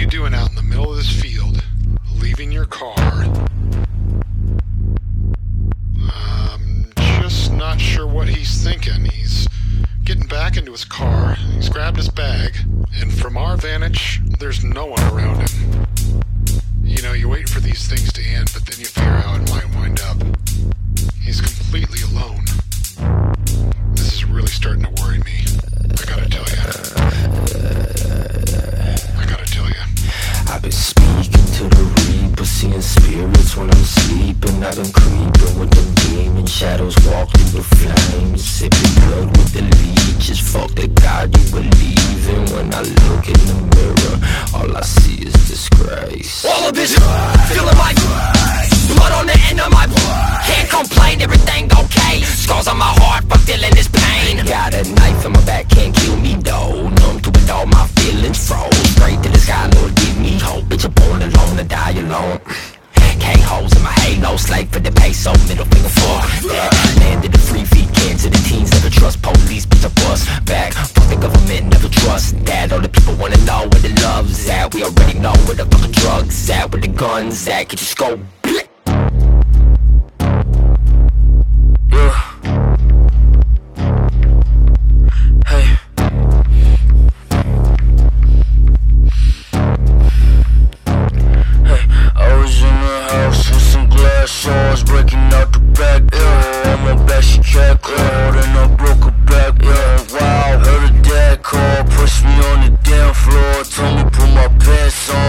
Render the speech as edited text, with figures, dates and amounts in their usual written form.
you doing out in the middle of this field, leaving your car? I'm just not sure what he's thinking. He's getting back into his car, he's grabbed his bag, and from our vantage, there's no one around him. You know, you wait for these things to end, but then you figure how it might wind up. He's completely alone. This is really starting to worry me. I gotta tell you. I've been speaking to the reaper, seeing spirits when I'm sleeping. I've been creeping with them demon shadows, walk through the flames, sipping blood with the leeches. Fuck the God you believe in. When I look in the mirror, all I see is disgrace. All of this feeling like blood on the end of my can't complain, everything okay. Scars on my heart for feeling this pain. Got a knife in my back, can't kill me though. Numb to it, all my feelings froze. Straight to the sky, Lord give me hope. Bitch, I'm born alone to die alone. K-holes in my halo, slave for the peso, middle finger for that. Man to the free feet, kids to the teens, never trust police, bitch I bust back. Fuck the government, never trust that. All the people wanna know where the love's at. We already know where the fucking drugs at, where the guns at. Get your scope. Breaking out the back door, on my back she cat clawed and I broke her back, yeah, wow. Heard her dad call, pushed me on the damn floor, told me put my pants on.